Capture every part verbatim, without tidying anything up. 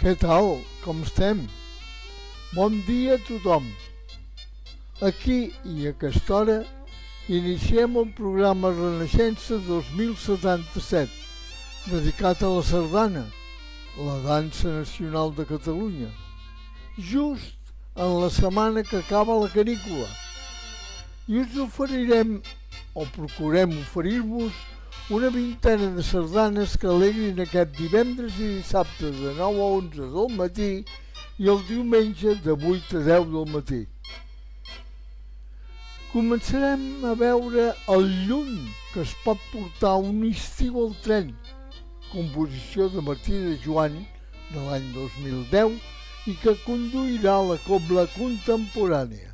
Què tal? Com estem? Bon dia a tothom. Aquí i a aquesta hora iniciem el programa Renaixença dos mil setanta-set, dedicat a la sardana, la dansa nacional de Catalunya, just en la setmana que acaba la canícula. I us oferirem, o procurem oferir-vos, una vintena de sardanes que alegrin aquest divendres i dissabte de nou a onze del matí i el diumenge de vuit a deu del matí. Començarem a veure el lluny que es pot portar un estiu al tren, composició de Martí de Joan de l'any dos mil deu i que conduirà la cobla contemporània.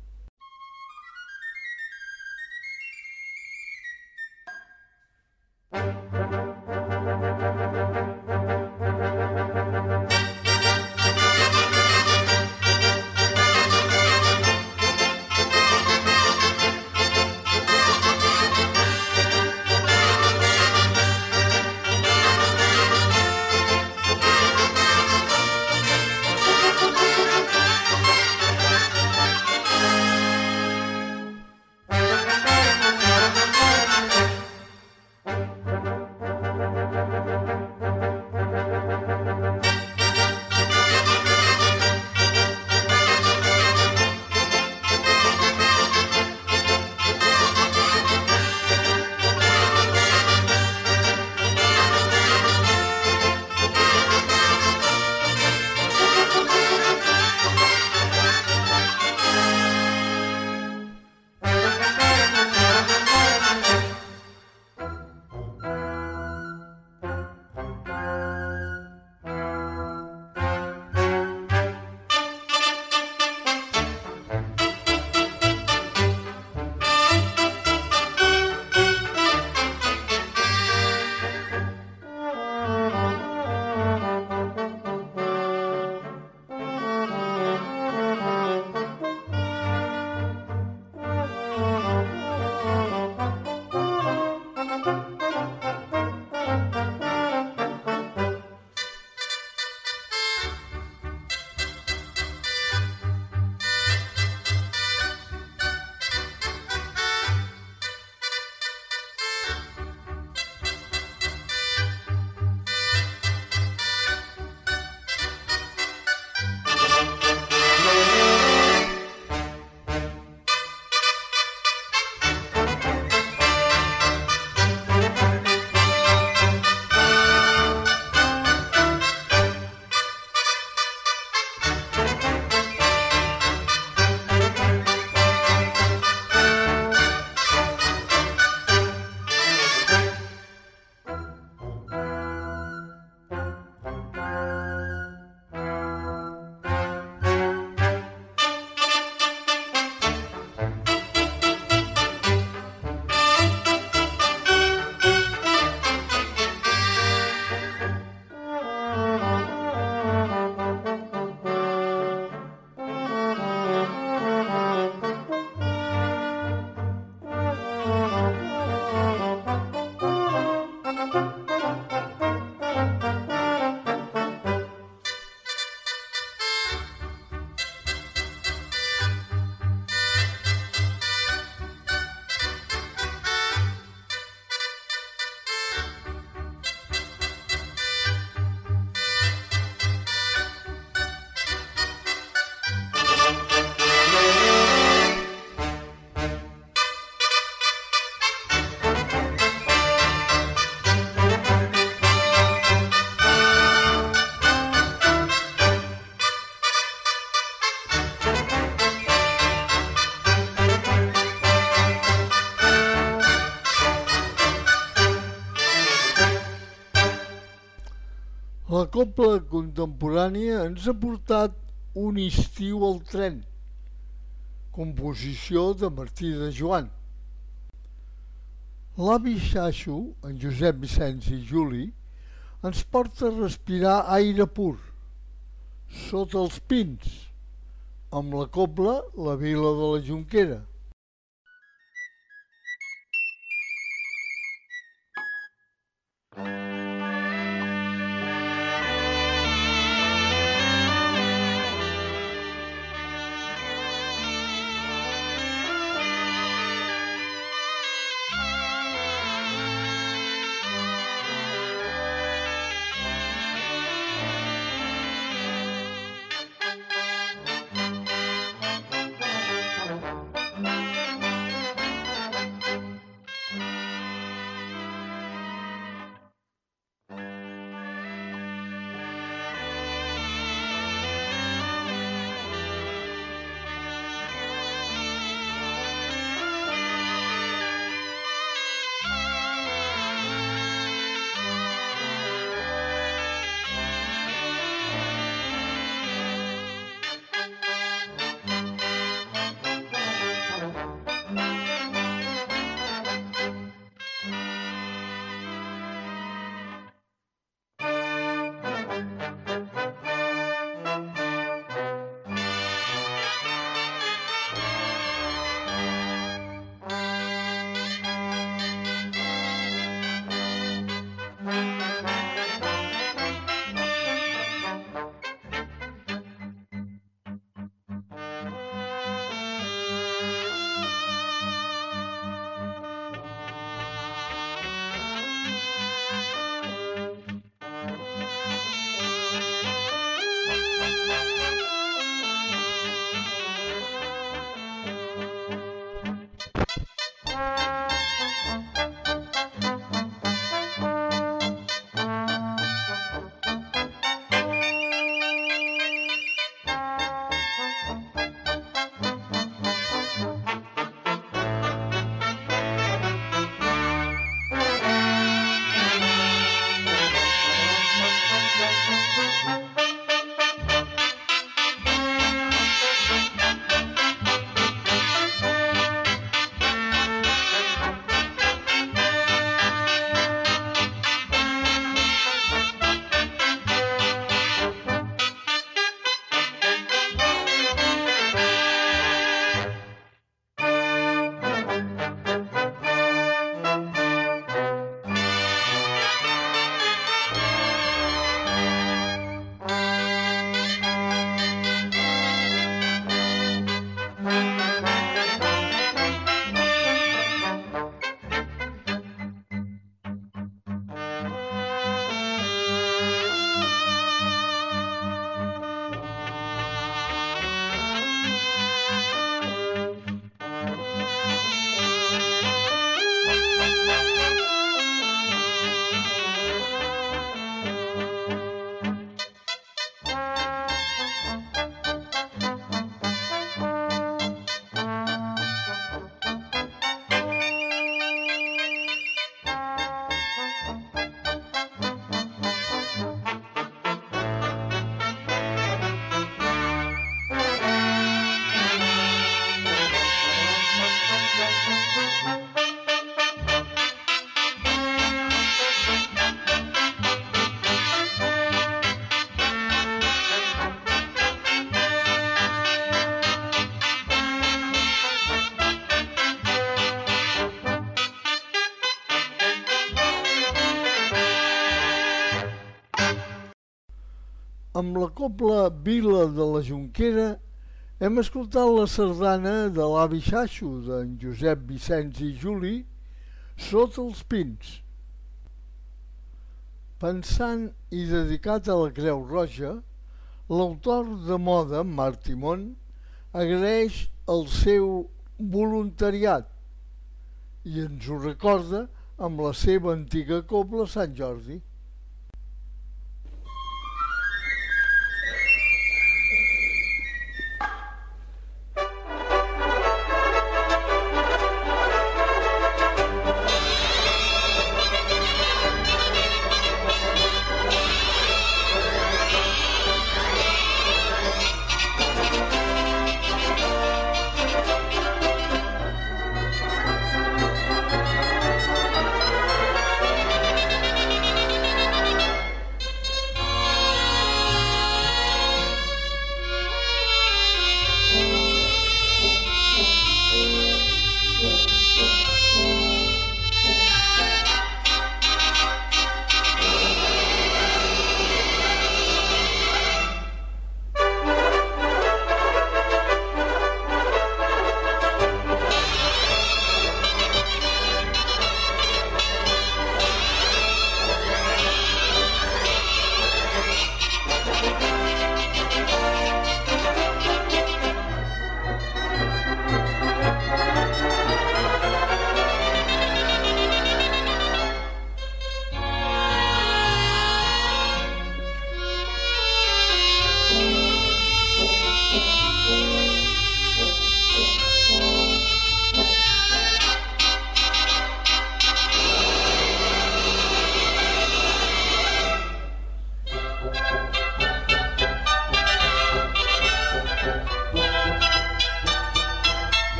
La cobla contemporània ens ha portat un estiu al tren, composició de Martí de Joan. L'avi Xaxo, en Josep Vicenç i Juli, ens porta a respirar aire pur, sota els pins, amb la cobla La Vila de la Jonquera. amb la cobla Vila de la Jonquera hem escoltat la sardana de l'avi Xaixo d'en Josep Vicenç i Juli, Sota els pins. Pensant i dedicat a la Creu Roja, l'autor de moda, Marc Timon, agraeix el seu voluntariat i ens ho recorda amb la seva antiga cobla Sant Jordi.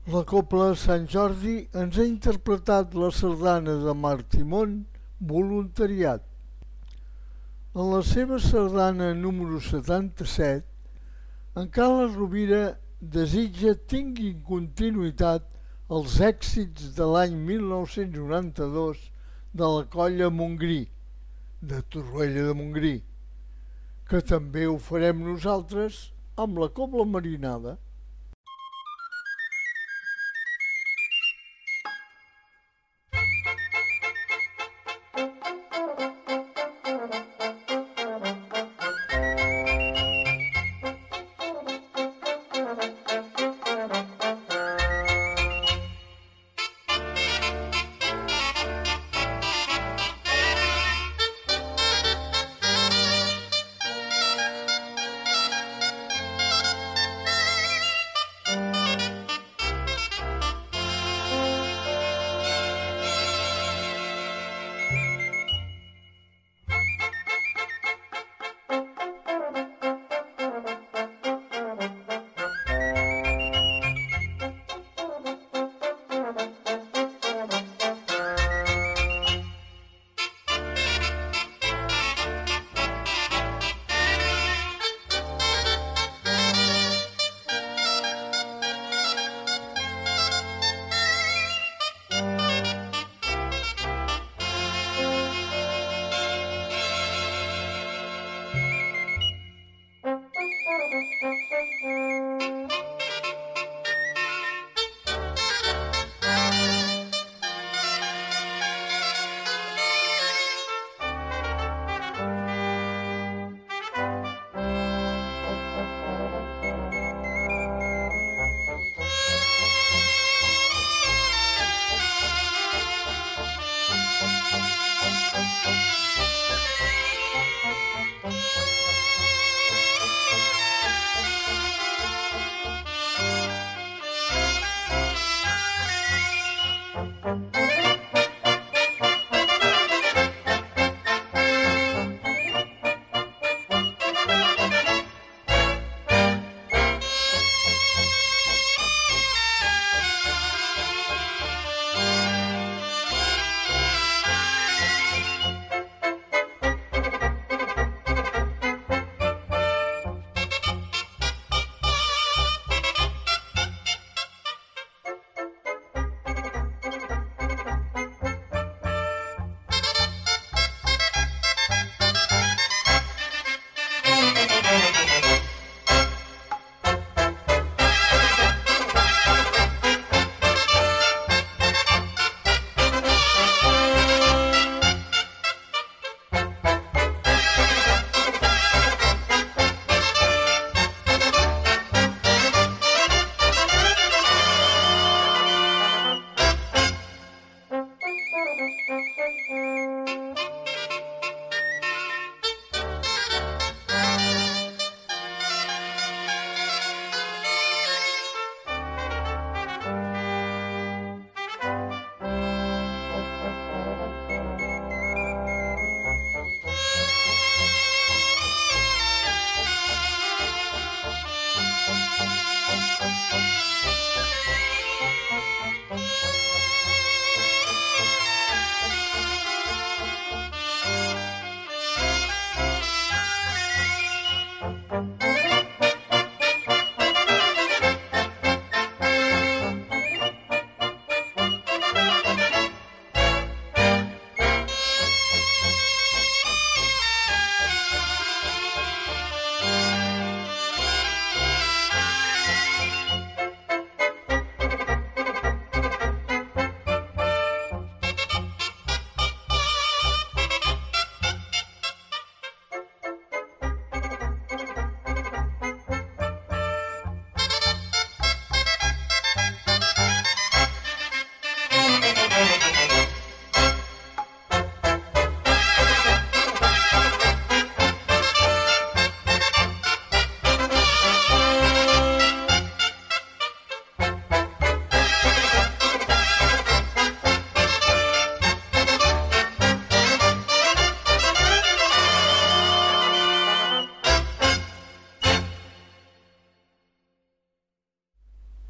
La Cobla Sant Jordi ens ha interpretat la sardana de Martimon, Voluntariat. En la seva sardana número setanta-set, en Carles Rovira desitja tinguin continuïtat els èxits de l'any mil nou-cents noranta-dos de la Colla Montgrí, de Torroella de Montgrí, que també ho farem nosaltres amb la Cobla Marinada.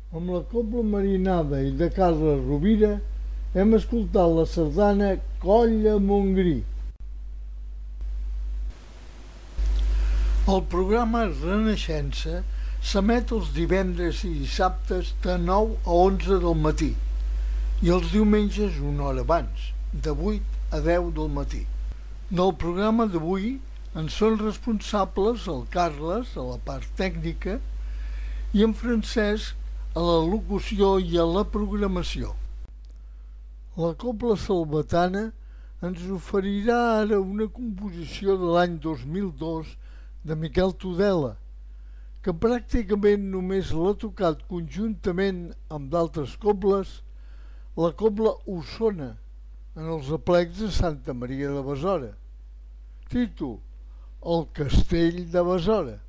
Amb la Cobla Marinada i de Carles Rovira hem escoltat la sardana Colla Montgrí. El programa Renaixença s'emet els divendres i dissabtes de nou a onze del matí i els diumenges una hora abans, de vuit a deu del matí. Del programa d'avui en són responsables el Carles a la part tècnica i en Francesc a la locució i a la programació. La Cobla Salvatana ens oferirà ara una composició de l'any dos mil dos de Miquel Tudela, que pràcticament només l'ha tocat conjuntament amb d'altres cobles la Cobla Osona en els aplecs de Santa Maria de Besora. Títol: El Castell de Besora.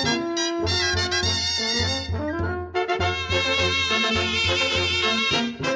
Thank you.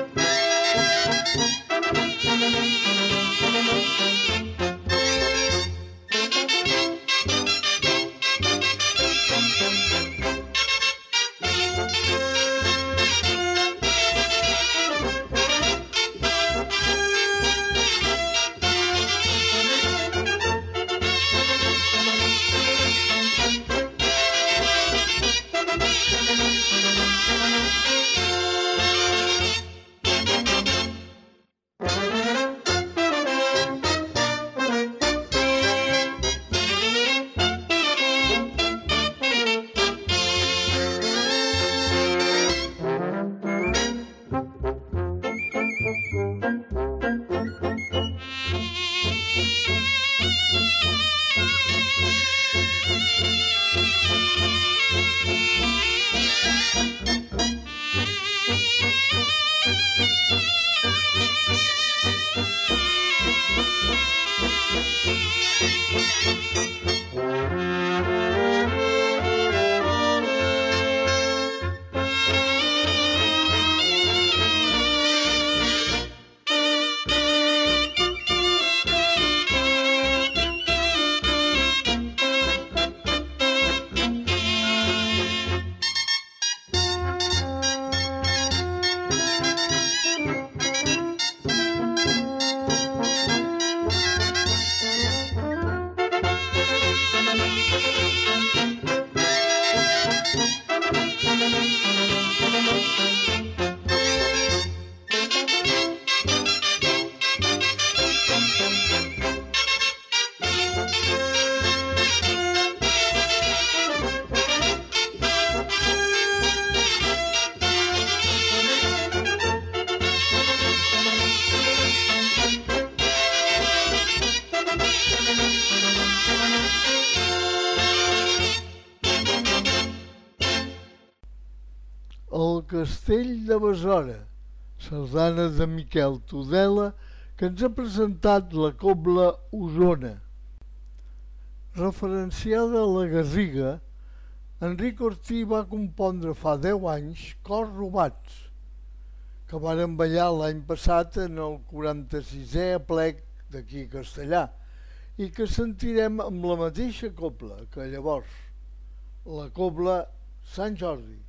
El Castell de Besora, sardana de Miquel Tudela, que ens ha presentat la cobla Osona. Referenciada a la Garriga, Enric Ortí va compondre fa deu anys Cors robats, que varen ballar l'any passat en el quaranta-sisè aplec d'aquí a Castellà i que sentirem amb la mateixa cobla que llavors, la cobla Sant Jordi.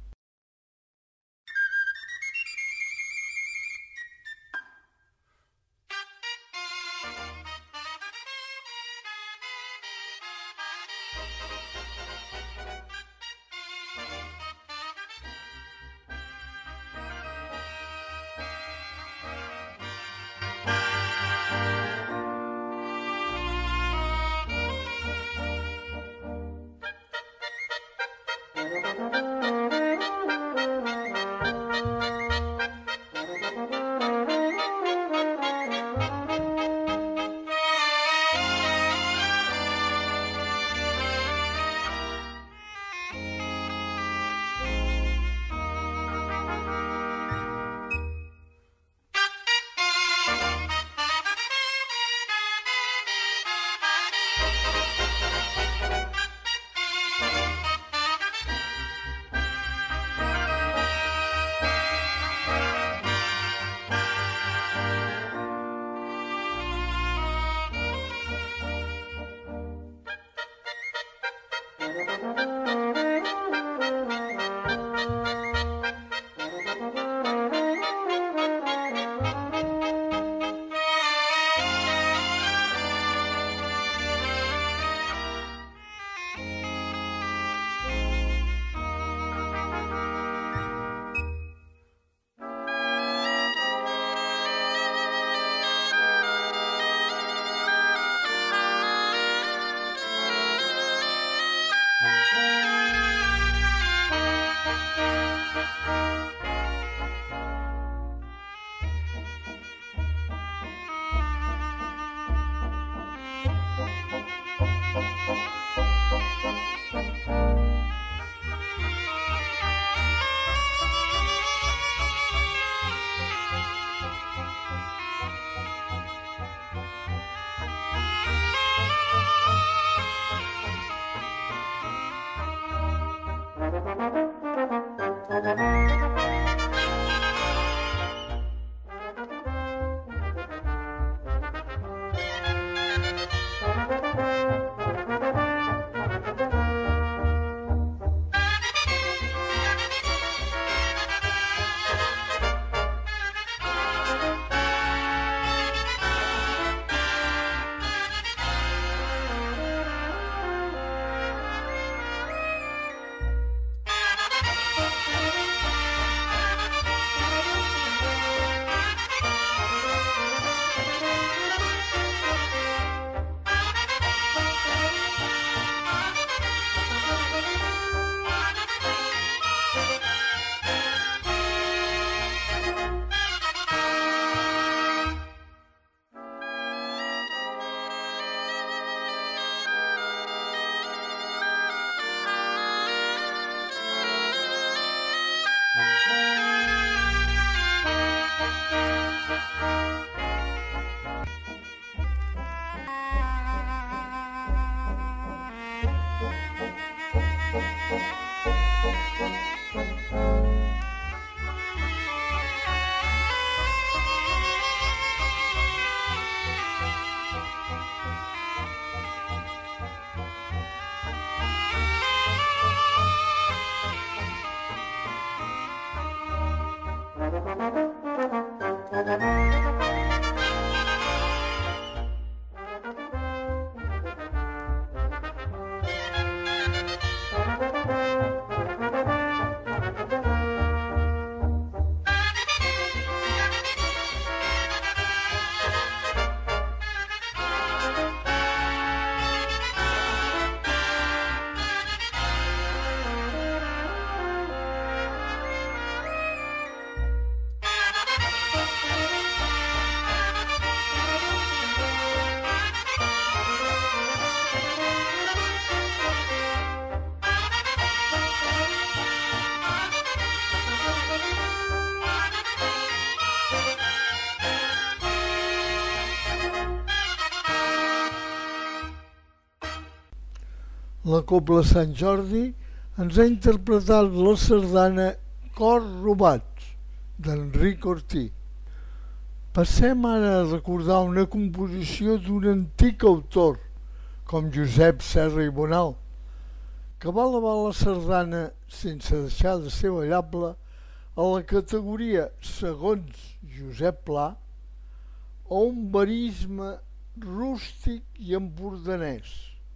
La Cobla Sant Jordi ens ha interpretat la sardana Cors robats, d'Enric Ortí. Passem ara a recordar una composició d'un antic autor, com Josep Serra i Bonal, que va elevar la sardana, sense deixar de ser ballable, a la categoria, segons Josep Pla, a un verisme rústic i empordanès,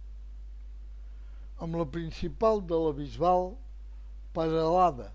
amb la principal de la Bisbal, Peralada.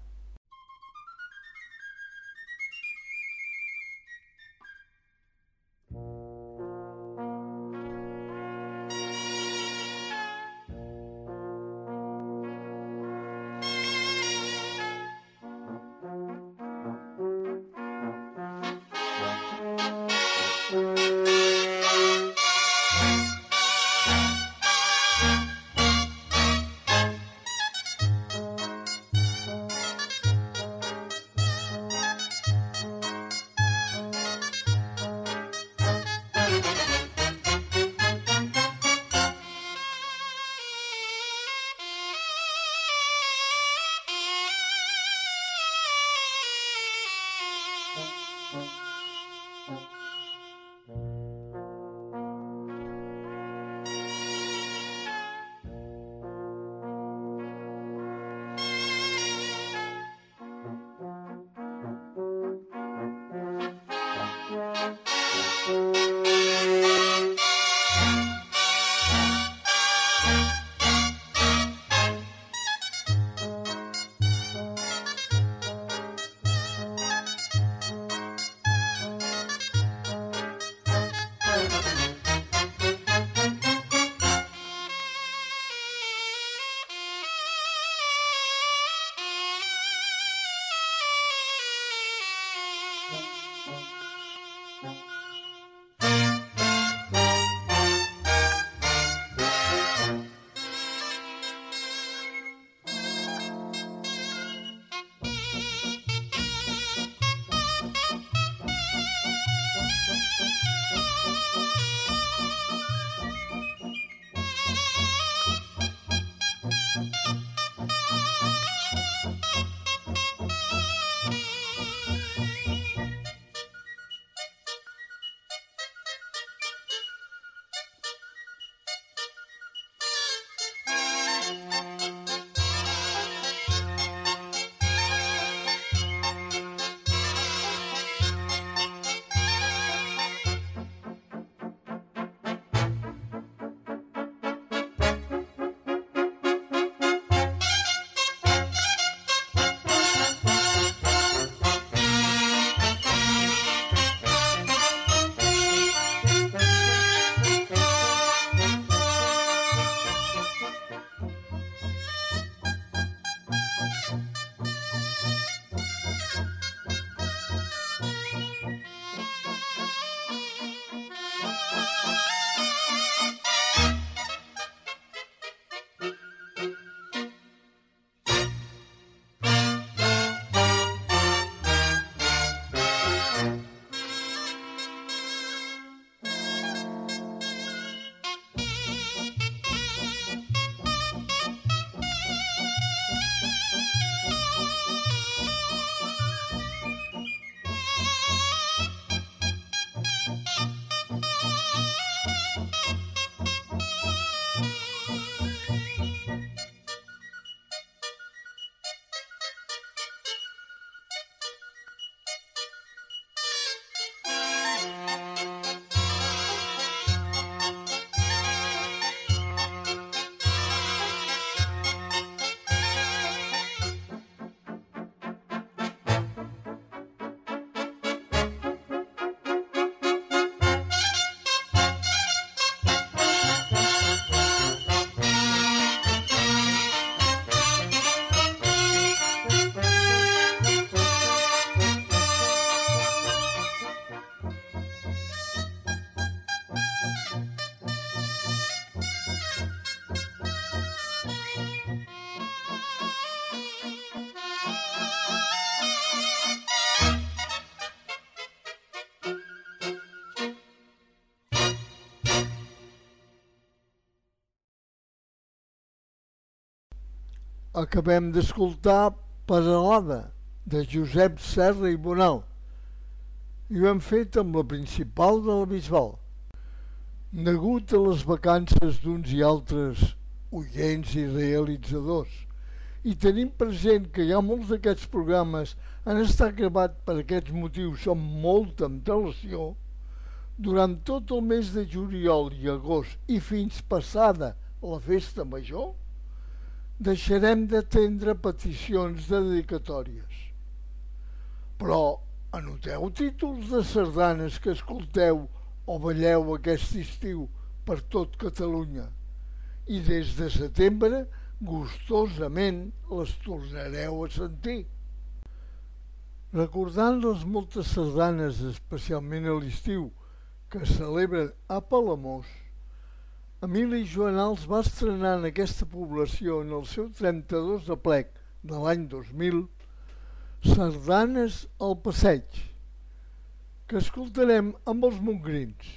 acabem d'escoltar Peralada, de Josep Serra i Bonal, i ho hem fet amb la principal de la Bisbal. Degut a les vacances d'uns i altres oients i realitzadors, i tenint present que hi ha molts d'aquests programes han estat gravats per aquests motius amb molta antelació, durant tot el mes de juliol i agost i fins passada la festa major, deixarem d'atendre peticions de dedicatòries. Però anoteu títols de sardanes que escolteu o balleu aquest estiu per tot Catalunya i des de setembre gustosament les tornareu a sentir. Recordant les moltes sardanes, especialment a l'estiu, que celebren a Palamós, Emili Joanals va estrenar en aquesta població en el seu trenta-dos aplec de l'any dos mil Sardanes al passeig, que escoltarem amb els mongrins.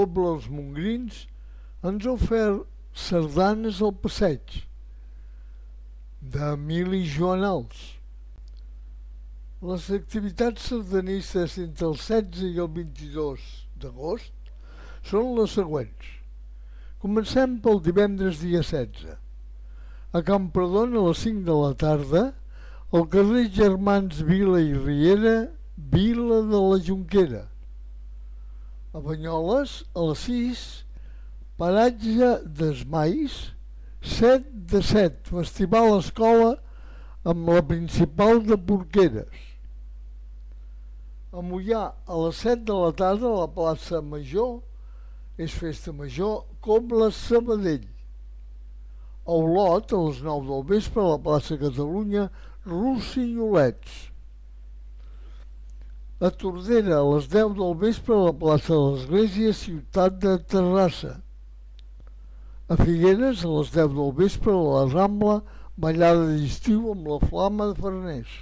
Cobla Els Mongrins ens ha ofert sardanes al passeig d'Emili Joanals. Les activitats sardanistes entre el setze i el vint-i-dos d'agost són les següents. Comencem pel divendres dia setze. A Camprodon a les cinc de la tarda, al carrer Germans Vila i Riera, Vila de la Jonquera. A Banyoles, a les sis, paratge d'Esmais, set de set, Festival Escola amb la Principal de Porqueres. A Moià, a les set de la tarda, a la plaça Major, és festa major, Cobla Sabadell. A Olot, a les nou del vespre, a la plaça Catalunya, Rossinyolets. A Tordera, a les deu del vespre, a la plaça de l'Església, Ciutat de Terrassa. A Figueres, a les deu del vespre, a la Rambla, ballada d'estiu amb la Flama de Farners.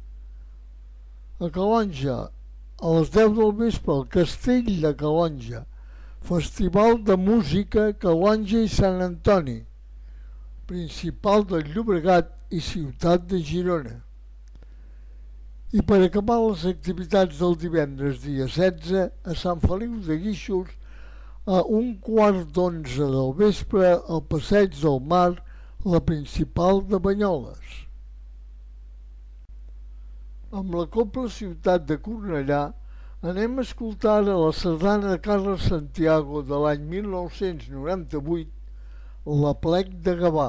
A Calonja, a les deu del vespre, al Castell de Calonja, Festival de Música Calonja i Sant Antoni, Principal del Llobregat i Ciutat de Girona. I per acabar les activitats del divendres dia setze, a Sant Feliu de Guíxols, a un quart d'onze del vespre, al Passeig del Mar, la Principal de Banyoles. Amb la Cobla Ciutat de Cornellà anem a escoltar a la sardana de Carles Santiago de l'any mil nou-cents noranta-vuit, l'Aplec de Gavà.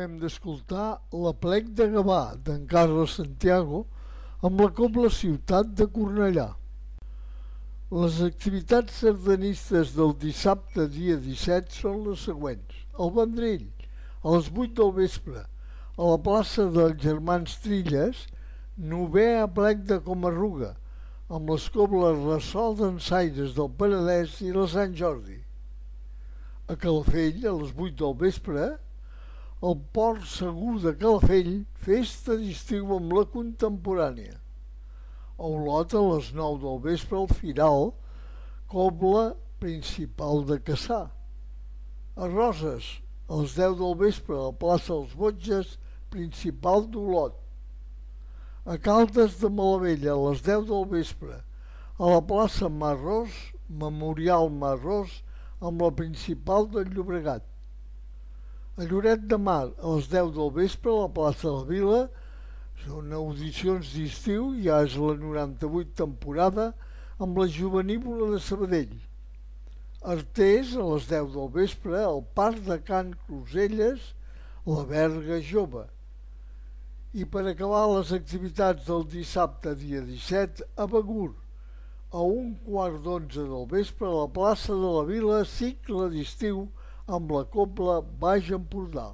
acabem d'escoltar l'Aplec de Gavà d'en Carles Santiago amb la Cobla Ciutat de Cornellà. Les activitats sardanistes del dissabte dia disset són les següents. El Vendrell, a les vuit del vespre, a la plaça dels Germans Trilles, novè Aplec de Comarruga, amb les cobles Ressol d'Ensaires del Penedès i la Sant Jordi. A Calafell, a les vuit del vespre, el Port Segur de Calafell, festa d'estiu amb la contemporània. A Olot, a les nou del vespre, al Firal, cobla principal de Cassà. A Roses, a les deu del vespre, a la plaça dels Botges, principal d'Olot. A Caldes de Malavella, a les deu del vespre, a la plaça Marrós, Memorial Marrós, amb la principal del Llobregat. A Lloret de Mar, a les deu del vespre, a la plaça de la Vila, són audicions d'estiu, ja és la noranta-vuit temporada, amb la Jovenívola de Sabadell. Artés, a les deu del vespre, al Parc de Can Closelles, la Berga Jove. I per acabar les activitats del dissabte dia disset, a Begur, a un quart d'onze del vespre, a la plaça de la Vila, cicle d'estiu amb la Cobla Baix Empordà.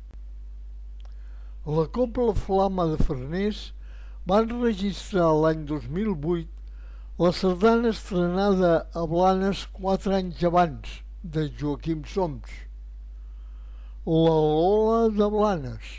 La Cobla Flama de Farners va enregistrar l'any dos mil vuit la sardana estrenada a Blanes quatre anys abans, de Joaquim Soms, La Lola de Blanes.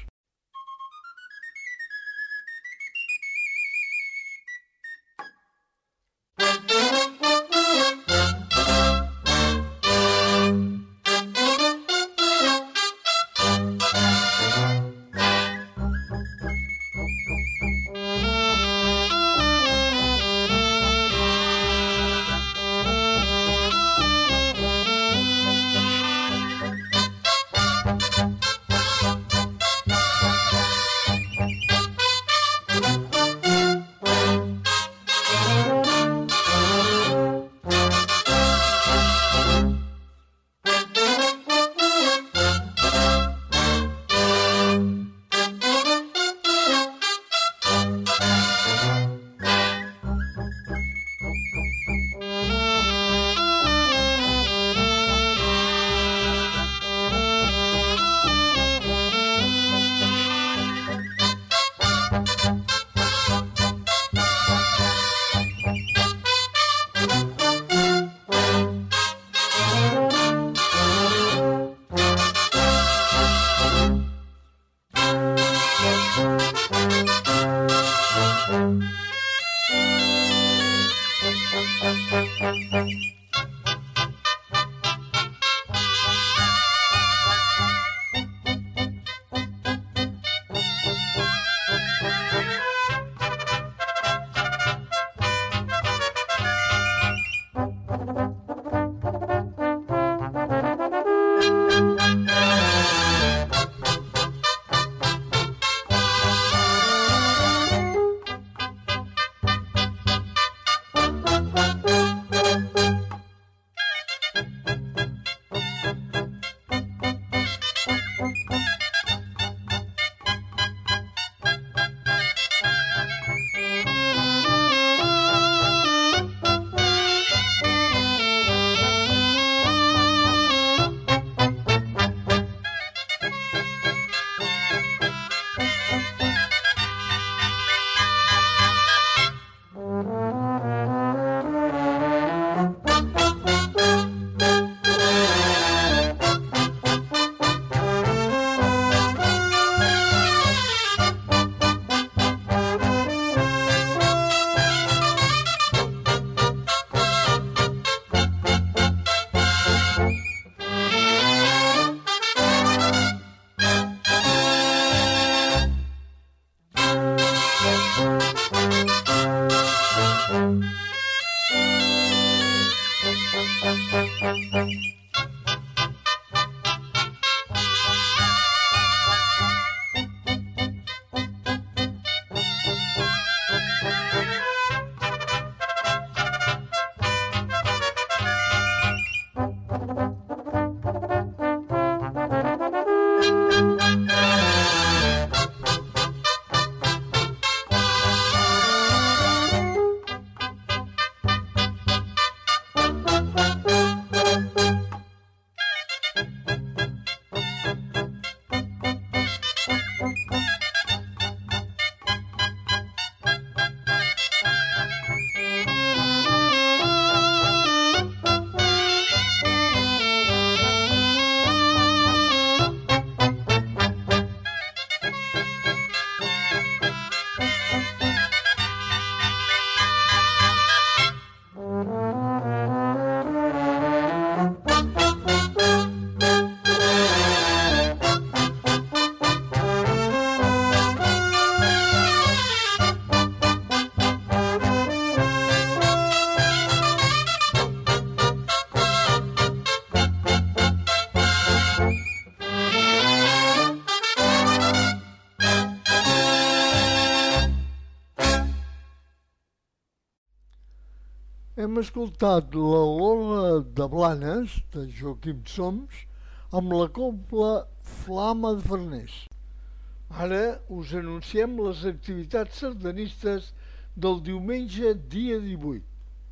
Hem escoltat la Lola de Blanes, de Joaquim Soms, amb la cobla Flama de Farners. Ara us anunciem les activitats sardanistes del diumenge dia divuit.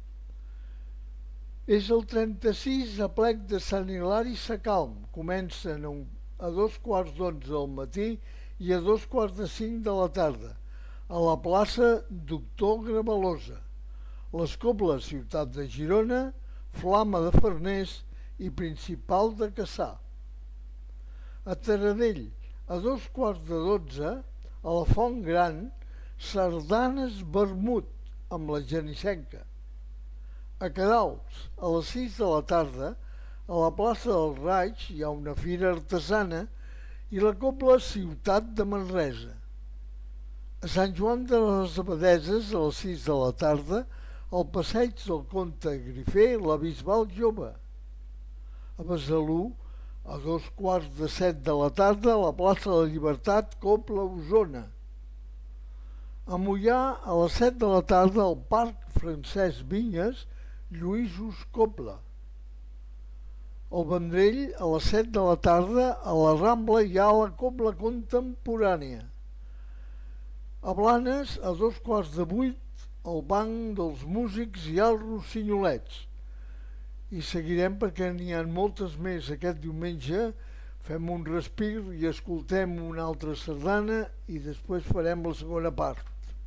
És el trenta-sis aplec de Sant Hilari Sacalm. Comencen a dos quarts d'onze del matí i a dos quarts de cinc de la tarda, a la plaça Doctor Gravalosa. Les cobles Ciutat de Girona, Flama de Farners i Principal de Cassà. A Taradell, a dos quarts de dotze, a la Font Gran, sardanes vermut amb la genissenca. A Queralbs, a les sis de la tarda, a la plaça del Raig hi ha una fira artesana i la cobla Ciutat de Manresa. A Sant Joan de les Abadeses, a les sis de la tarda, al passeig del Comte Grifé, la Bisbal Jove. A Besalú, a dos quarts de set de la tarda, a la plaça de la Llibertat, cobla Osona. A Moià, a les set de la tarda, al Parc Francesc Vinyes, Lluïsos Cobla. Al Vendrell, a les set de la tarda, a la Rambla hi ha la cobla contemporània. A Blanes, a dos quarts de vuit, al Banc dels Músics hi ha els Rossinyolets. I seguirem perquè n'hi ha moltes més aquest diumenge. Fem un respir i escoltem una altra sardana i després farem la segona part.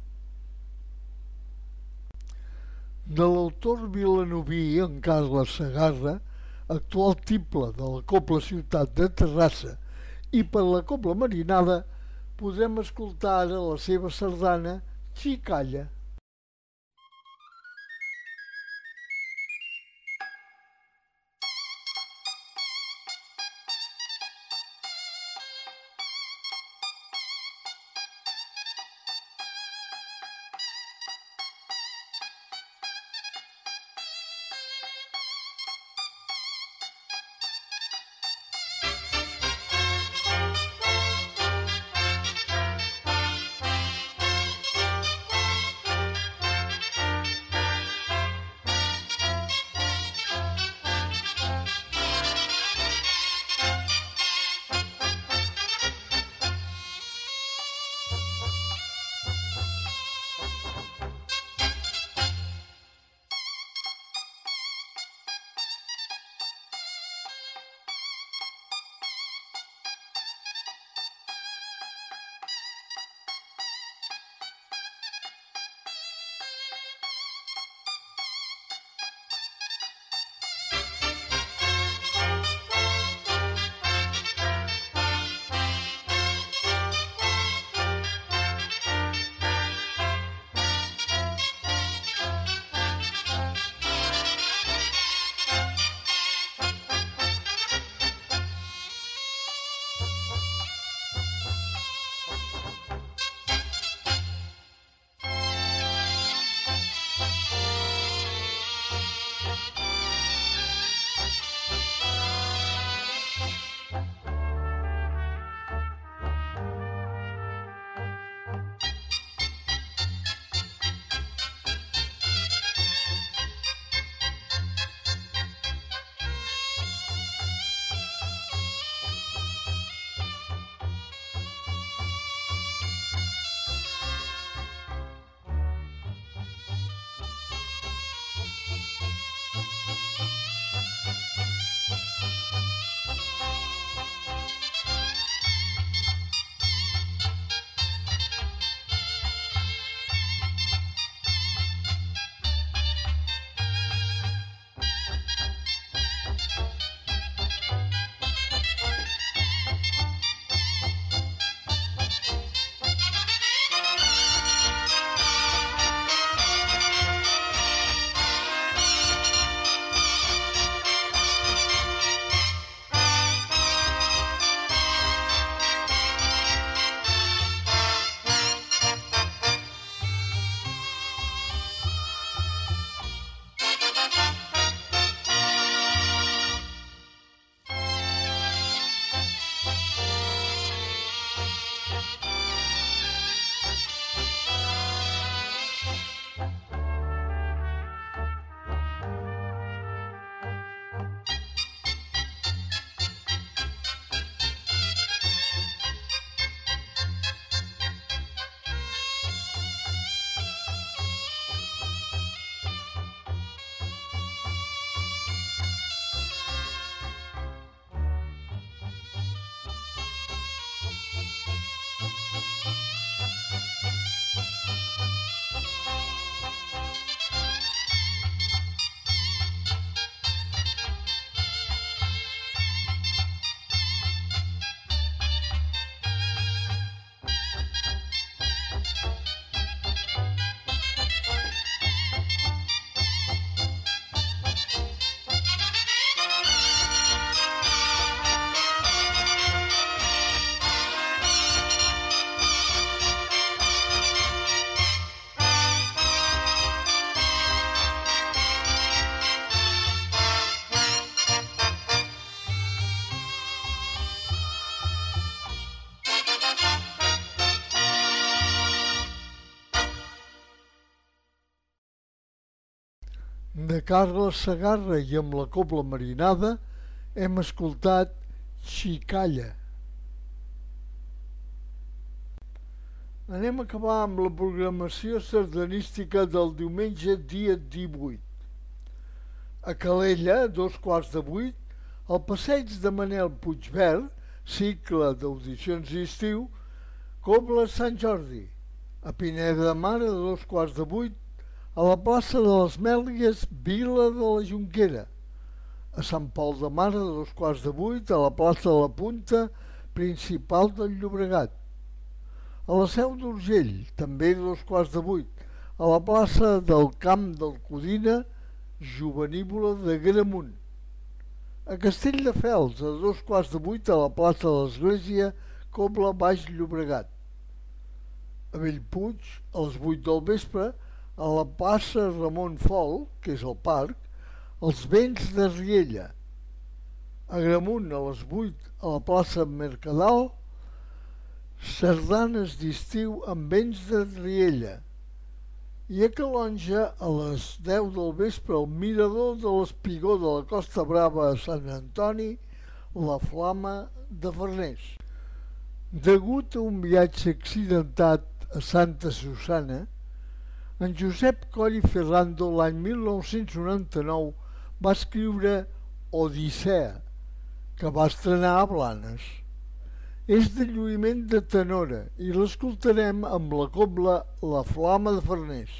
De l'autor vilanoví en Carles Segarra, actual tiple de la Cobla Ciutat de Terrassa, i per la Cobla Marinada, podem escoltar ara la seva sardana Xicalla. De Carles Segarra i amb la Cobla Marinada hem escoltat Xicalla. Anem a acabar amb la programació sardanística del diumenge dia divuit. A Calella, a dos quarts de vuit, al passeig de Manel Puigverd, cicle d'audicions d'estiu, Cobla Sant Jordi. A Pineda de Mar, a dos quarts de vuit, a la plaça de les Mèlies, Vila de la Jonquera. A Sant Pol de Mar, a dos quarts de vuit, a la plaça de la Punta, principal del Llobregat. A la Seu d'Urgell, també a dos quarts de vuit, a la plaça del Camp del Codina, Jovenívola de Gramunt. A Castelldefels, a dos quarts de vuit, a la plaça de l'Església, Cobla Baix Llobregat. A Bellpuig, a les vuit del vespre, a la plaça Ramon Fol, que és el parc, els Vents de Riella. A Gramunt, a les vuit, a la plaça Mercadal, sardanes d'estiu amb Vents de Riella. I a Calonja, a les deu del vespre, al mirador de l'Espigó de la Costa Brava a Sant Antoni, la Flama de Farners. Degut a un viatge accidentat a Santa Susana, en Josep Coll i Ferrando l'any mil nou-cents noranta-nou va escriure Odissea, que va estrenar a Blanes. És de lluïment de tenora i l'escoltarem amb la cobla La Flama de Farners.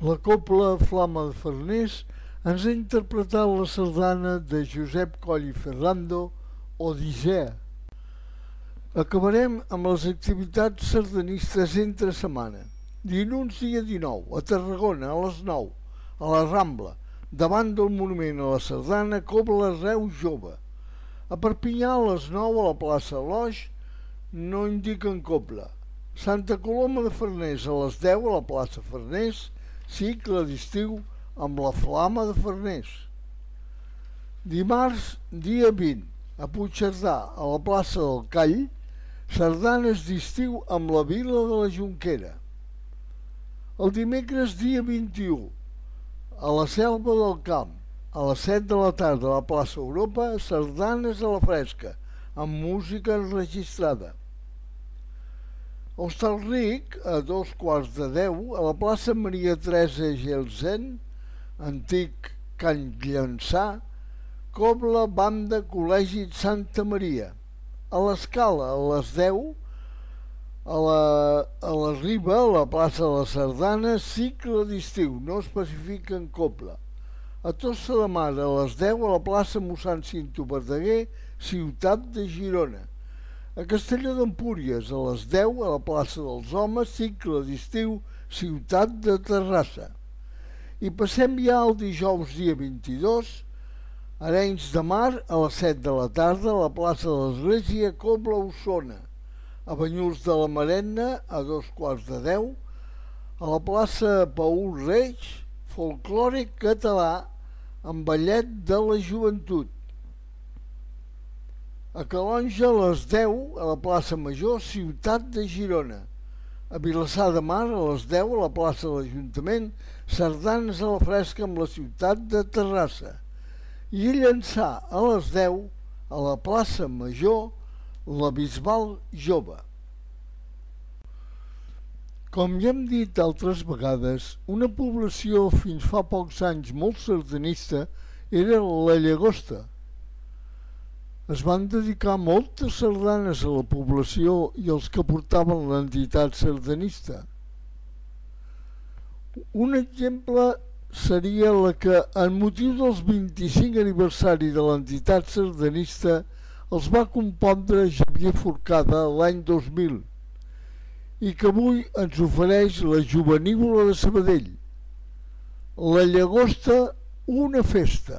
La Cobla Flama de Farners ens ha interpretat la sardana de Josep Coll i Ferrando, Odissea. Acabarem amb les activitats sardanistes entre setmana. Dilluns dia dinou, a Tarragona, a les nou, a la Rambla, davant del monument a la sardana, Cobla Reus Jove. A Perpinyà, a les nou, a la plaça Loix, no indiquen cobla. Santa Coloma de Farners, a les deu, a la plaça Farners, cicle d'estiu amb la Flama de Farners. Dimarts, dia vint, a Puigcerdà, a la plaça del Call, sardanes d'estiu amb la Vila de la Jonquera. El dimecres, dia vint-i-u, a la Selva del Camp, a les set de la tarda, a la plaça Europa, sardanes a la fresca, amb música enregistrada. Hostalric, a dos quarts de deu, a la plaça Maria Teresa Gelsen, antic Can Llançà, Cobla Banda Col·legi Santa Maria. A l'Escala, a les deu, a la, a la Riba, a la plaça de la Sardana, cicle d'estiu, no especifiquen cobla. A Tossa de Mar, a les deu, a la plaça mossèn Cinto Verdaguer, ciutat de Girona. A Castelló d'Empúries, a les deu, a la plaça dels Homes, cicle d'estiu, ciutat de Terrassa. I passem ja al dijous, dia vint-i-dos, a Arenys de Mar, a les set de la tarda, a la plaça de l'Església, Cobla Osona. A Banyuls de la Marenda, a dos quarts de deu, a la plaça Paül Reig, folclore català amb ballet de la joventut. A Calonja, a les deu, a la plaça Major, ciutat de Girona. A Vilassar de Mar, a les deu, a la plaça de l'Ajuntament, sardanes a la fresca amb la ciutat de Terrassa. I a Llançà, a les deu, a la plaça Major, la Bisbal Jove. Com ja hem dit altres vegades, una població fins fa pocs anys molt sardanista era la Llagosta. Es van dedicar moltes sardanes a la població i els que portaven l'entitat sardanista. Un exemple seria la que, en motiu dels vint-i-cinc aniversari de l'entitat sardanista, els va compondre Xavier Forcada l'any dos mil i que avui ens ofereix la Jovenívola de Sabadell. La Llagosta, una festa.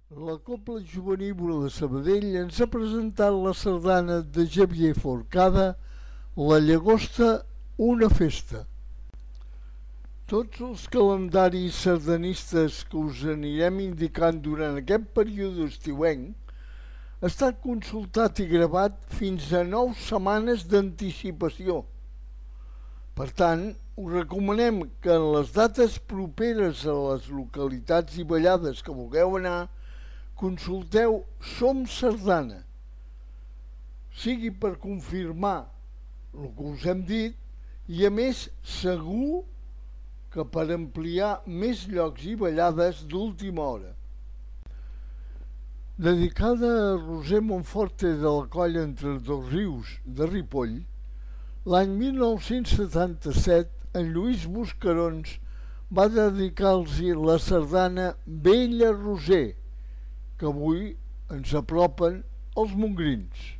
La Cobla Jovenívola de Sabadell ens ha presentat la sardana de Xavier Forcada, La Llagosta, una festa. Tots els calendaris sardanistes que us anirem indicant durant aquest període estiuenc ha estat consultat i gravat fins a nou setmanes d'anticipació. Per tant, us recomanem que en les dates properes a les localitats i ballades que vulgueu anar, consulteu Som Sardana, sigui per confirmar el que us hem dit i a més segur que per ampliar més llocs i ballades d'última hora. Dedicada a Roser Monforte de la Colla Entre Dos Rius de Ripoll, l'any mil nou-cents setanta-set en Lluís Buscarons va dedicar-los la sardana Vella Roser, que avui ens apropen els mongrins.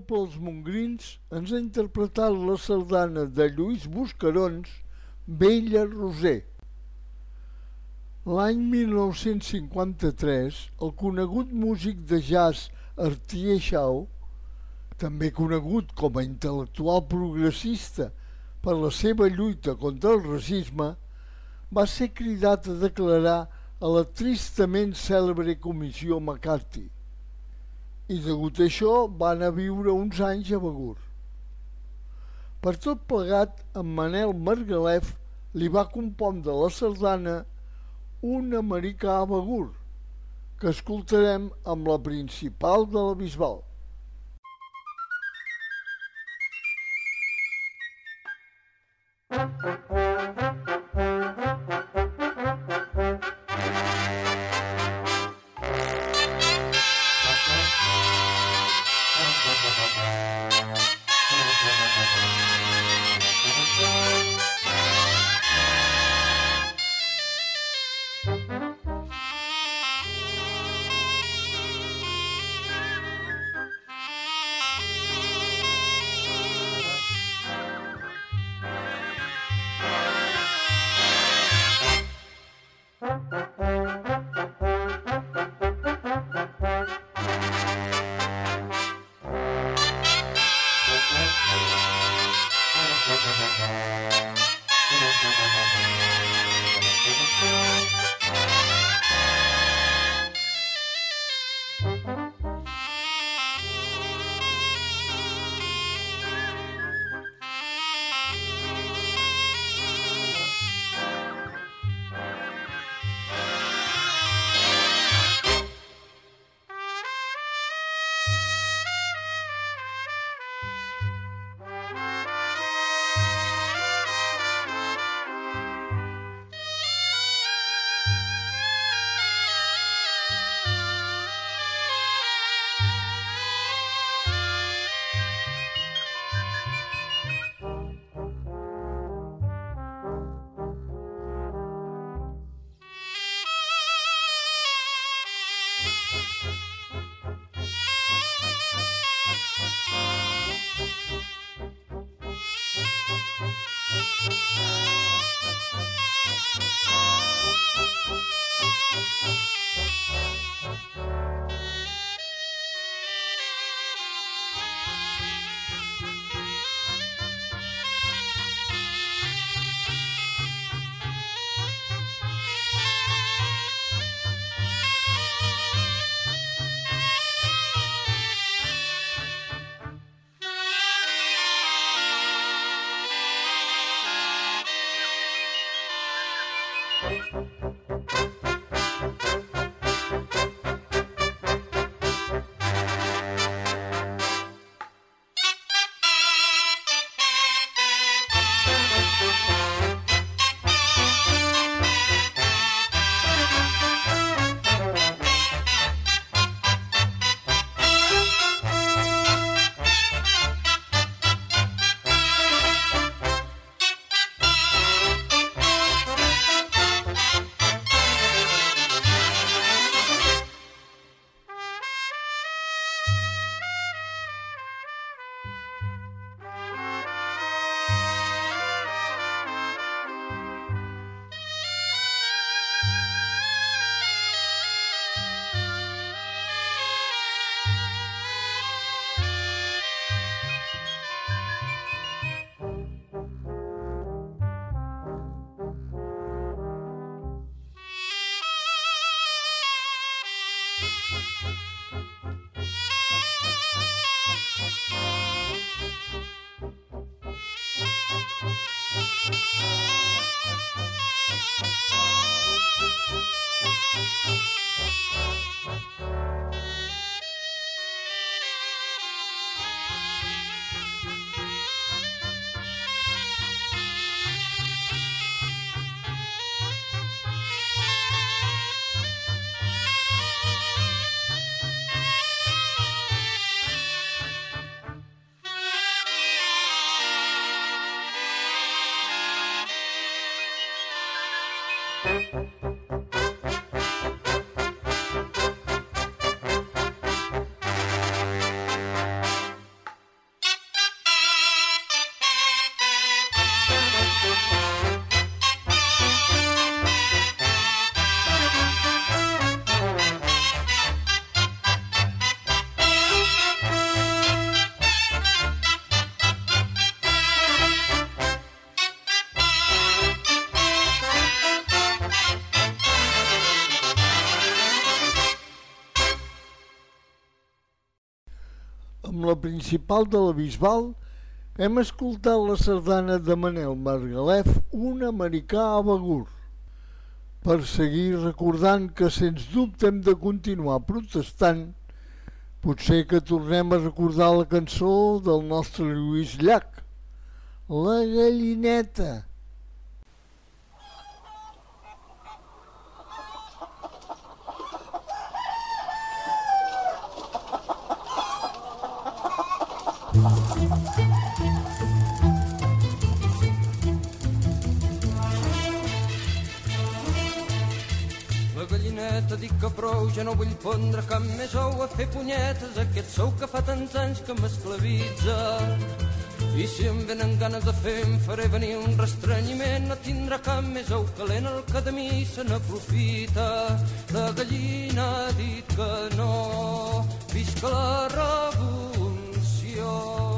pels Mongrins ens ha interpretat la sardana de Lluís Buscarons, Bella Roser. L'any mil nou-cents cinquanta-tres, el conegut músic de jazz Artie Shaw, també conegut com a intel·lectual progressista per la seva lluita contra el racisme, va ser cridat a declarar a la tristament cèlebre comissió McCarthy i degut a això va anar a viure uns anys a Begur. Per tot plegat, en Manel Margalef li va compondre la sardana Un americà a Begur, que escoltarem amb la principal de la Bisbal. Amb la principal de la Bisbal hem escoltat la sardana de Manel Margalef, Un americà a Begur, per seguir recordant que sens dubte hem de continuar protestant. Potser que tornem a recordar la cançó del nostre Lluís Llach, La gallineta. La gallineta dic que prou, ja no vull pondre cap més ou a fer punyetes, aquest sou que fa tants anys que m'esclavitza. I si em venen ganes de fer em faré venir un restrenyiment, no tindrà cap més ou calent el que de mi se n'aprofita. La gallina ha dit que no, visca la revolució.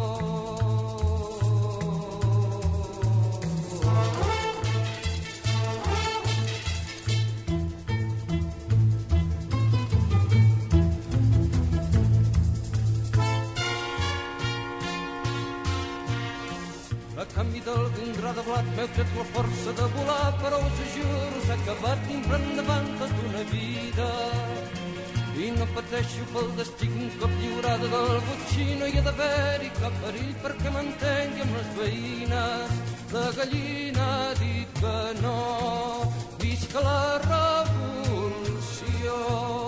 A canvi d'algun gra de blat m'heu tret la força de volar, però us ho juro, s'ha acabat dintre endavant tota una vida. I no pateixo pel destí un cop lliurada del botxí, no hi ha d'haver-hi cap perill perquè m'entengui amb les veïnes. La gallina ha dit que no, visca la revolució.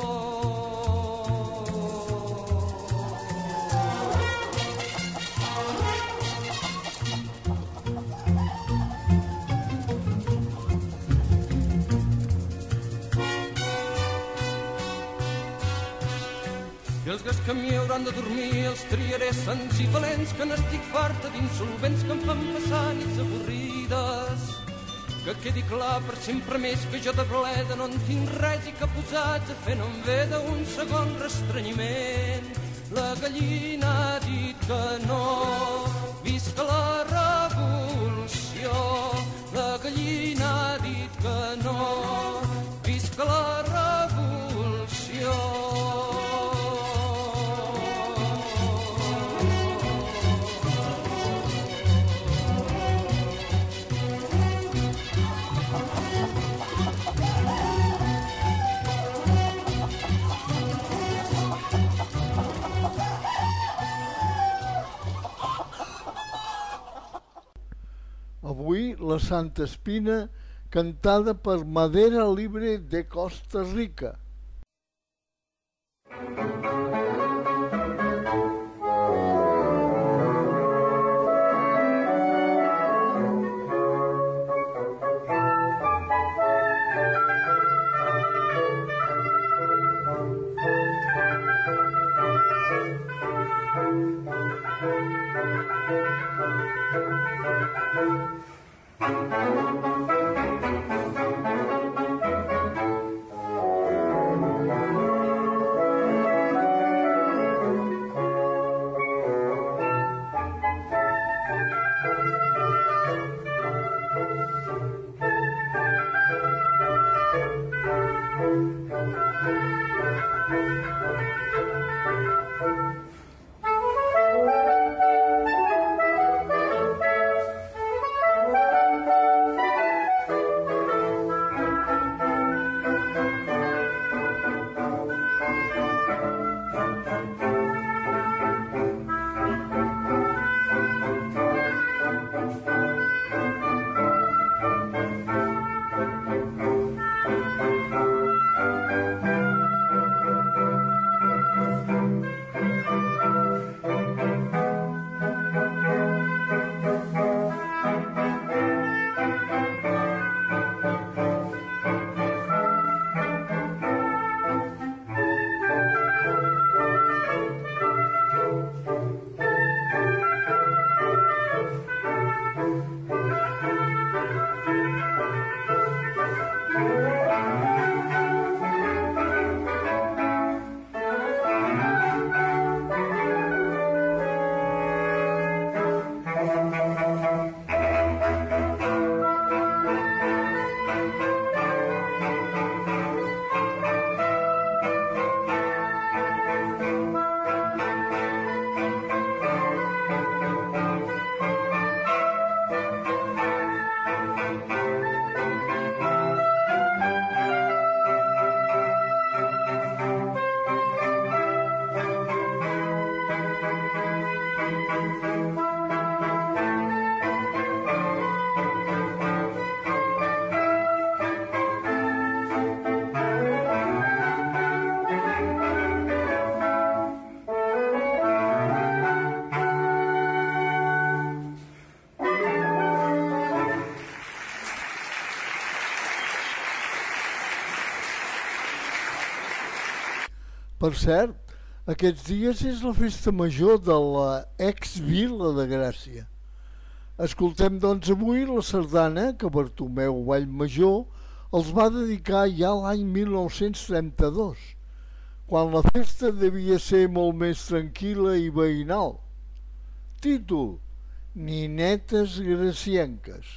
I els gats que m'hi hauran de dormir els triaré sants i valents, que n'estic farta d'insolvents que em fan passar nits avorrides. Que quedi clar per sempre més que jo de bleda no en tinc res i que posats a fer no em ve d'un segon restrenyiment. La gallina ha dit que no, visca la revolució. La gallina ha dit que no, visca la revolució. Avui la Santa Espina, cantada per Madera Libre de Costa Rica. Per cert, aquests dies és la festa major de la ex-Vila de Gràcia. Escoltem doncs avui la sardana que Bartomeu Vallmajor els va dedicar ja l'any mil nou-cents trenta-dos, quan la festa devia ser molt més tranquil·la i veïnal. Títol: Ninetes gracienques.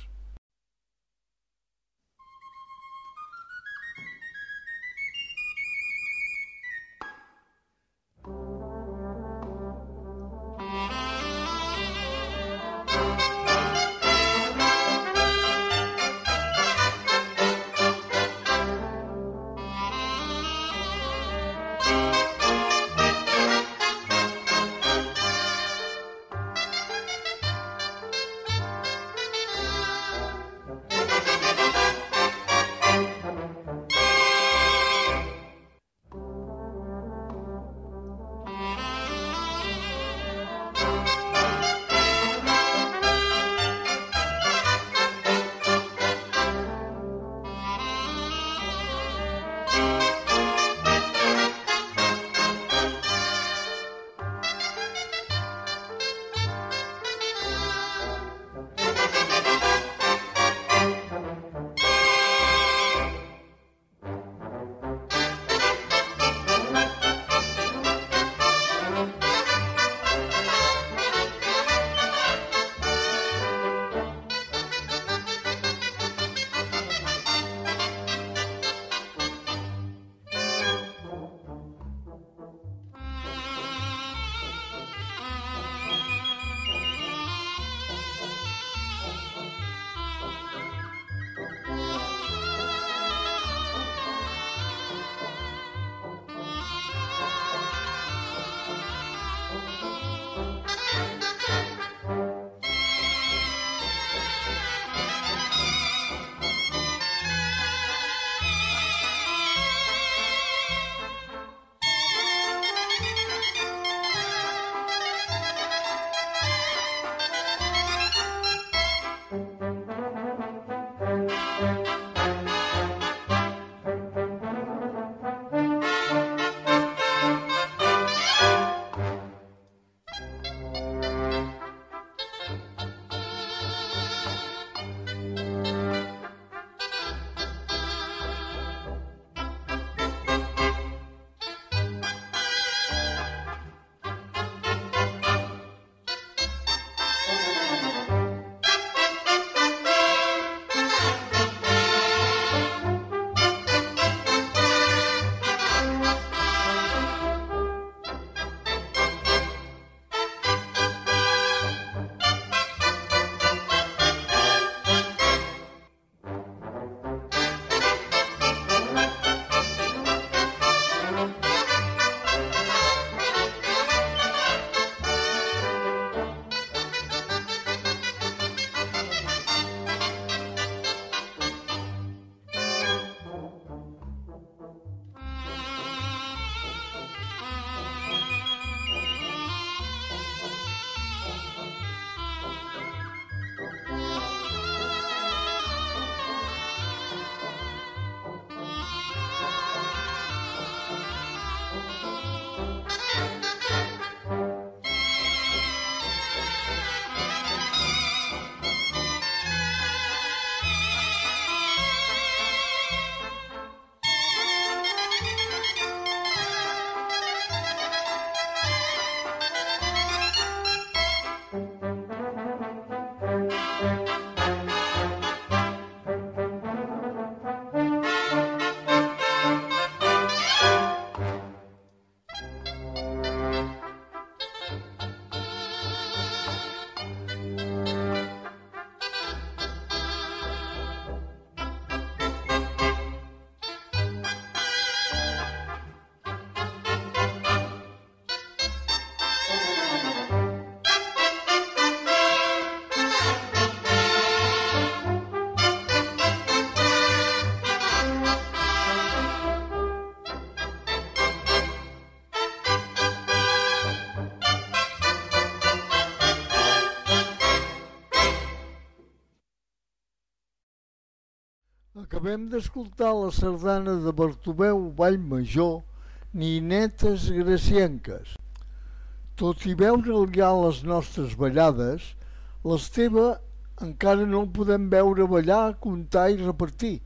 Acabem d'escoltar la sardana de Bartomeu Vallmajor, ni netes gracienques. Tot i veure'l ja a les nostres ballades, l'Esteve encara no el podem veure ballar, contar i repartir.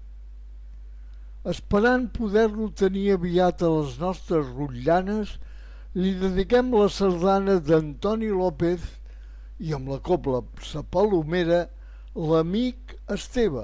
Esperant poder-lo tenir aviat a les nostres rotllanes, li dediquem la sardana d'Antoni López i amb la cobla Sa Palomera, l'amic Esteve.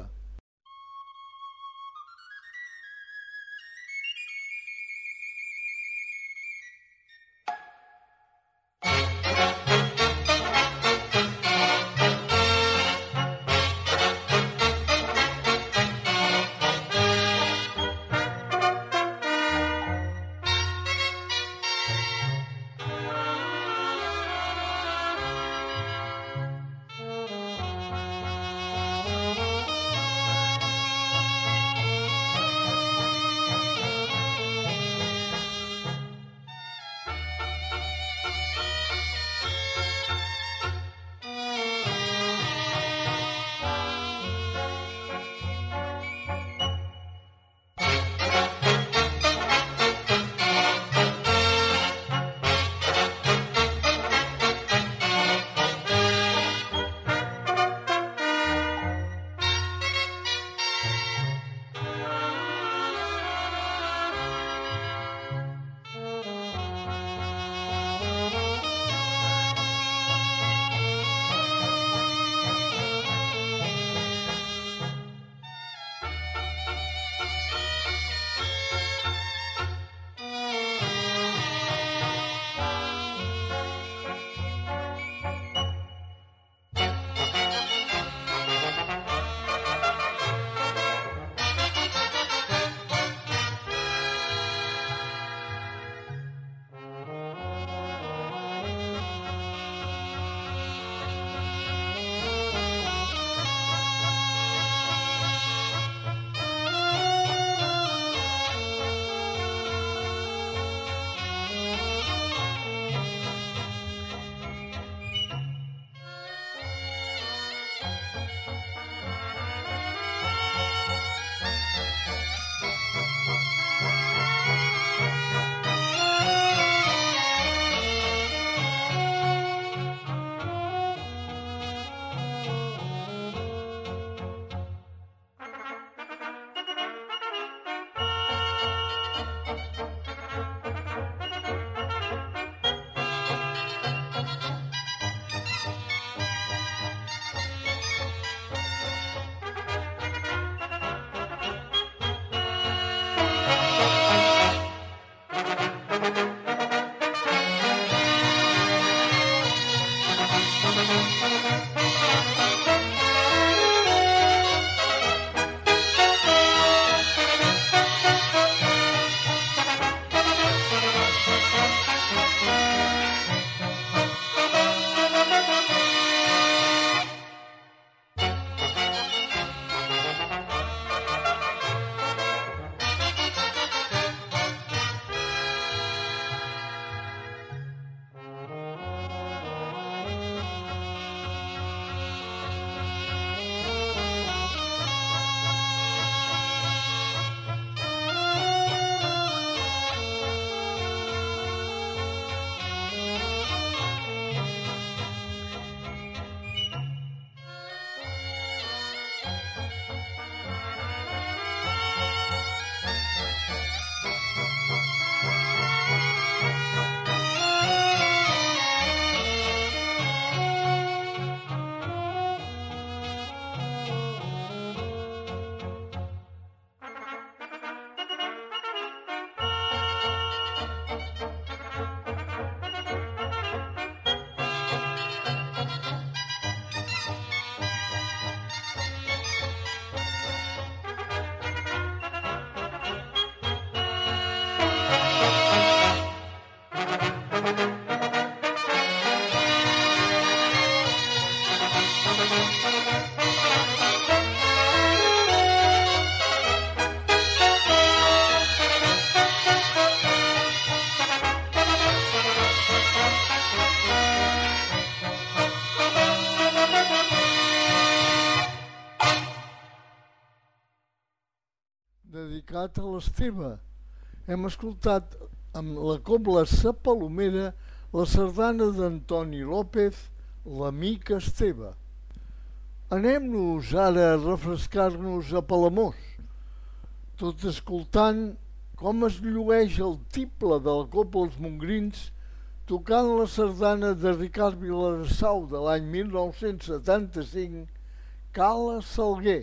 dedicat a l'Esteve. Hem escoltat amb la Cobla Sa Palomera, la sardana d'Antoni López, l'amic Esteve. Anem-nos ara a refrescar-nos a Palamós, tot escoltant com es llueix el tiple de la Cobla Els Mongrins tocant la sardana de Ricard Vilarasau de l'any mil nou-cents setanta-cinc, Cala Salguer.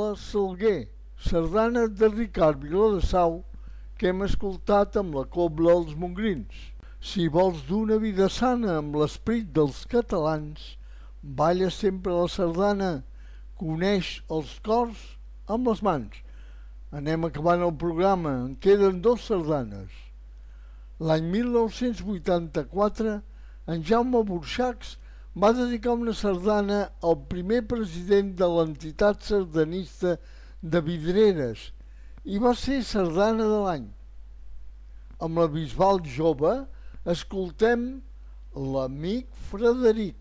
la Salguer, sardana de Ricard Viladesau, que hem escoltat amb la Cobla Els Mongrins. Si vols d'una vida sana amb l'esperit dels catalans, balla sempre la sardana, coneix els cors amb les mans. Anem acabant el programa, en queden dos sardanes. L'any mil nou-cents vuitanta-quatre, en Jaume Burxacs va dedicar una sardana al primer president de l'entitat sardanista de Vidreres i va ser sardana de l'any. Amb la Bisbal jove escoltem l'amic Frederic.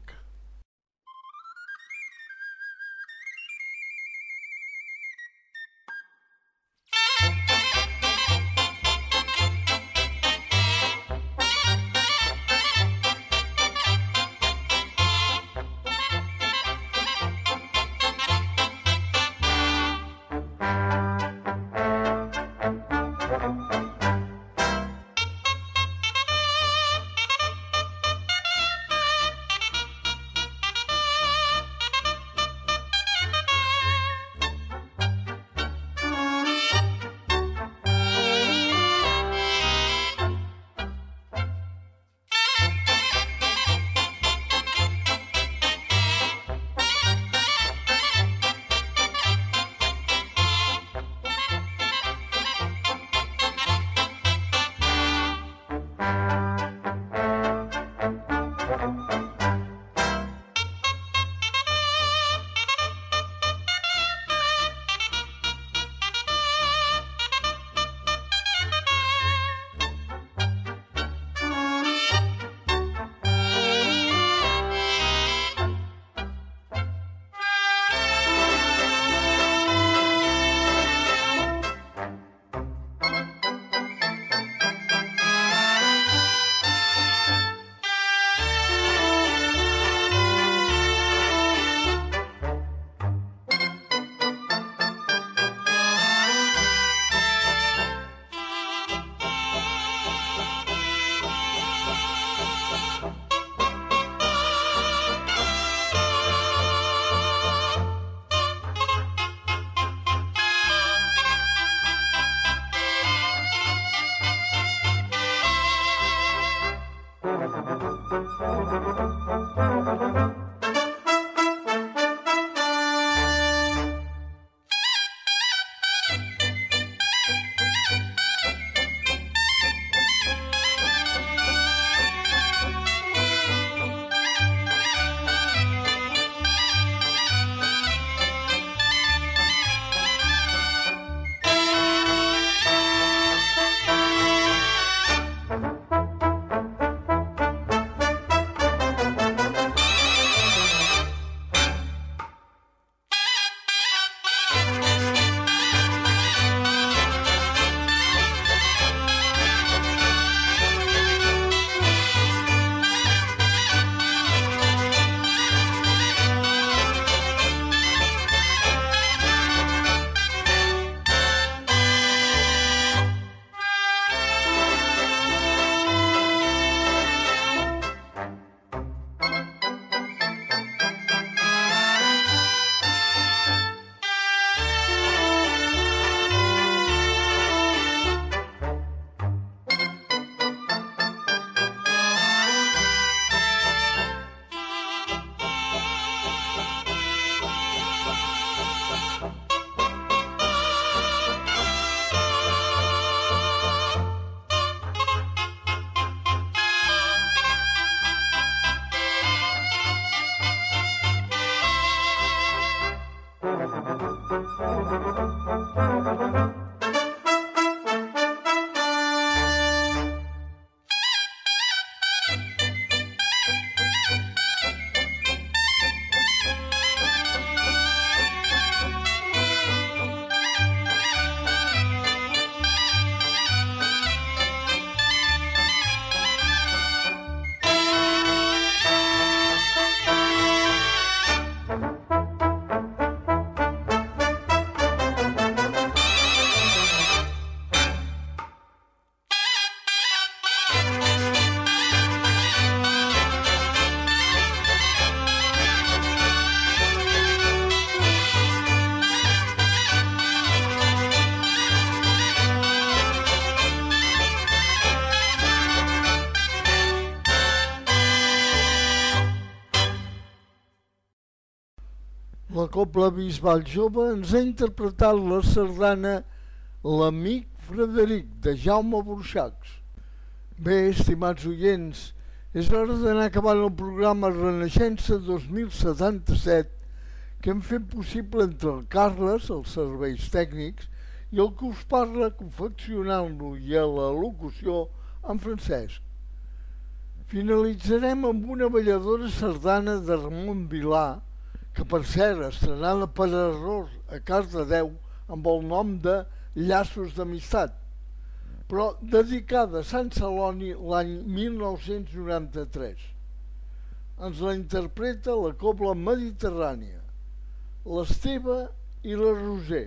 La Cobla Bisbal Jove ens ha interpretat la sardana L'amic Frederic, de Jaume Burxacs. Bé, estimats oients, és hora d'anar acabant el programa Renaixença dos mil setanta-set que hem fet possible entre el Carles, els serveis tècnics, i el que us parla confeccionant-lo i a la locució en Francesc. Finalitzarem amb una balladora sardana de Ramon Vilà, que per cert estrenada per error a Cardedeu amb el nom de Llaços d'Amistat, però dedicada a Sant Celoni l'any mil nou-cents noranta-tres. Ens la interpreta la Cobla Mediterrània, l'Esteve i la Roser.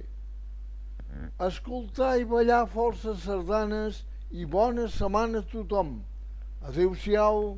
Escoltar i ballar força sardanes i bona setmana a tothom. Adéu-siau.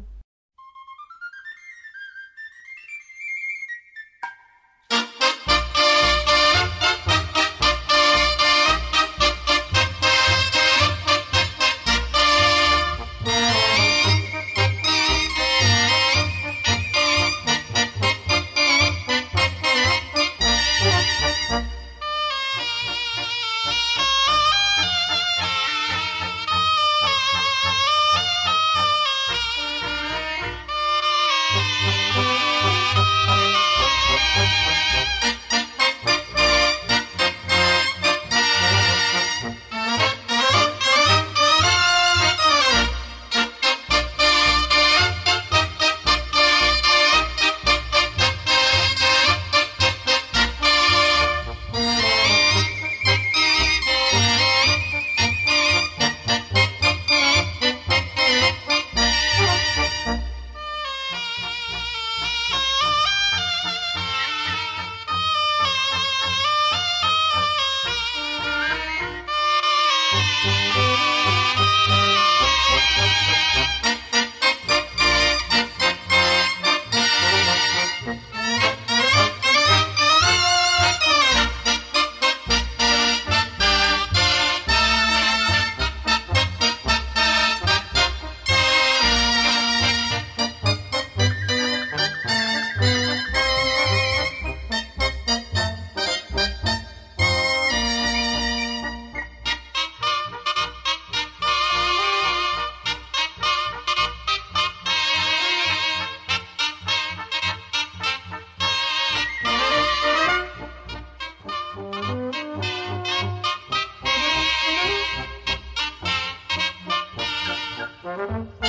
Thank you.